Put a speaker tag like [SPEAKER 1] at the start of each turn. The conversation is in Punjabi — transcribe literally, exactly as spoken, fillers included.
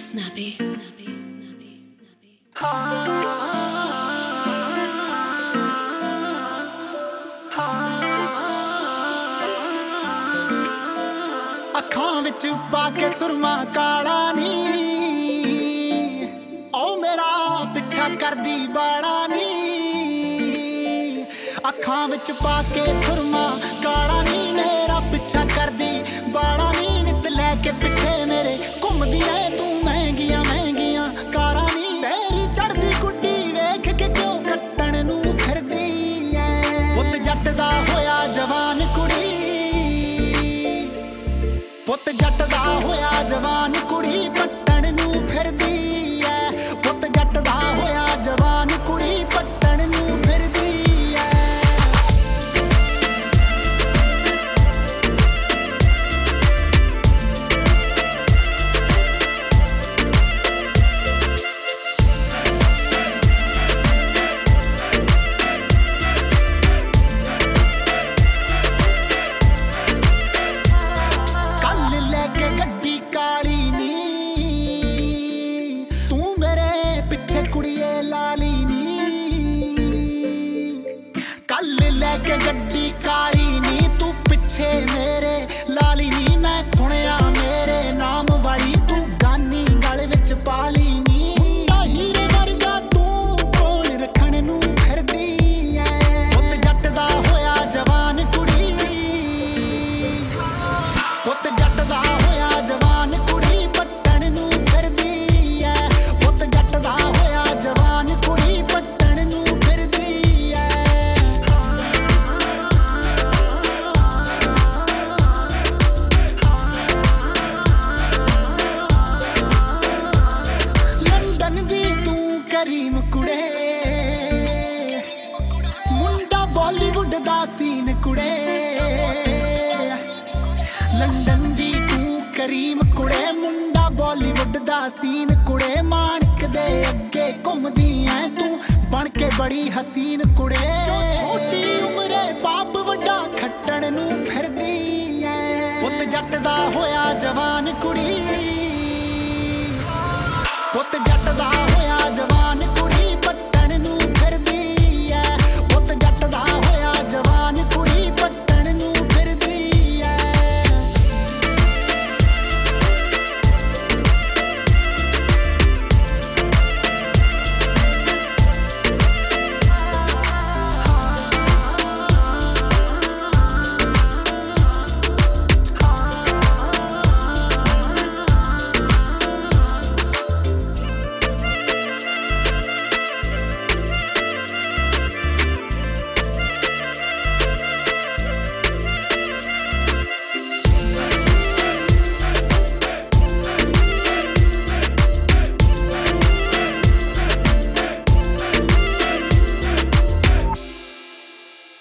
[SPEAKER 1] Snappy. Snappy. Snappy.
[SPEAKER 2] ਅੱਖਾਂ ਵਿੱਚ ਪਾ ਕੇ ਸੁਰਮਾ ਕਾਲਾ ਨੀ ਓ ਮੇਰਾ ਪਿੱਛਾ ਕਰਦੀ ਬਾਲਾ ਨੀ। ਅੱਖਾਂ ਵਿੱਚ ਪਾ ਕੇ ਸੁਰਮਾ ਕਾਲਾ ਨੀ ਮੇਰਾ ਪਿੱਛਾ ਕਰਦੀ ਬਾਲਾ ਨੀ। ਨਿੱਤ ਲੈ ਕੇ ਪਿੱਛੇ ਮੇਰੇ ਘੁੰਮਦੀ ਐ ਤੂੰ ਮਹਿੰਗੀਆਂ ਮਹਿੰਗੀਆਂ ਕਾਰਾਂ ਨੀ। ਤੇਰੀ ਚੜਦੀ ਗੁੱਡੀ ਵੇਖ ਕੇ ਕਿਉਂ ਕੱਟਣ ਨੂੰ ਫਿਰਦੀ ਐ। ਪੁੱਤ ਜੱਟ ਦਾ ਹੋਇਆ ਜਵਾਨ ਕੁੜੀ, ਪੁੱਤ ਜੱਟ ਦਾ ਹੋਇਆ ਜਵਾਨ ਕੁੜੀ ਪੱਟਣ ਨੂੰ ਫਿਰਦੀ ਐ। ਪੁੱਤ ਜੱਟ ਦਾ ਹੋਇਆ ਜਵਾਨ ਕੁੜੀ ਪੱਟਣ ਨੂੰ ਫਿਰਦੀ ਐ। ਕੱਲ ਲੈ ਕੇ ਗੱਡੀ ਕਾਲੀ ਨੀ ਤੂੰ ਮੇਰੇ ਪਿੱਛੇ ਕੁੜੀਏ ਲਾਲੀ ਨੀ। ਕੱਲ ਲੈ ਕੇ ਗੱਡੀ ਕਾਲੀ ਨੀ ਤੂੰ ਪਿੱਛੇ ਮੇਰੇ ਲਾਲੀ ਨੀ। ਮੈਂ ਸੁਣਿਆ ਮੇਰੇ ਨਾਮ ਵਾਲੀ ਤੂੰ ਗਾਨੀ ਗਲ ਵਿੱਚ ਪਾ ਲਈ ਨੀ। ਮੁੰਡਾ ਹੀਰੇ ਵਰਗਾ ਤੂੰ ਕੋਲ ਰੱਖਣ ਨੂੰ ਫਿਰਦੀ ਐ। ਪੁੱਤ ਜੱਟ ਦਾ ਹੋਇਆ ਜਵਾਨ ਕੁੜੀ, ਪੁੱਤ ਜੱਟ ਦਾ ਹੋਇਆ ਜਵਾਨ ਕੁੜੀ ਪੱਟਣ ਨੂੰ ਫਿਰਦੀ ਐ। ਪੁੱਤ ਜੱਟ ਦਾ ਹੋਇਆ ਜਵਾਨ ਕੁੜੀ ਪੱਟਣ ਨੂੰ ਫਿਰਦੀ ਐ। ਲੰਡਨ ਦੀ ਤੂੰ ਕਰੀਮ ਕੁੜੇ, ਮੁੰਡਾ ਬਾਲੀਵੁੱਡ ਦਾ ਸੀਨ ਕੁੜੇ। ਲੰਡਨ ਦੀ ਤੂੰ ਕਰੀਮ ਕੁੜੇ, ਮੁੰਡਾ ਬਾਲੀਵੁੱਡ ਦਾ ਸੀਨ ਕੁੜੇ। ਮਾਣਕ ਦੇ ਅੱਗੇ ਘੁੰਮਦੀ ਐ ਤੂੰ ਬਣ ਕੇ ਬੜੀ ਹਸੀਨ ਕੁੜੇ। ਛੋਟੀ ਉਮਰੇ ਬਾਪ ਵੱਡਾ ਖੱਟਣ ਨੂੰ ਫਿਰਦੀ ਐ। ਪੁੱਤ ਜੱਟ ਦਾ ਹੋਇਆ ਜਵਾਨ ਕੁੜੀ।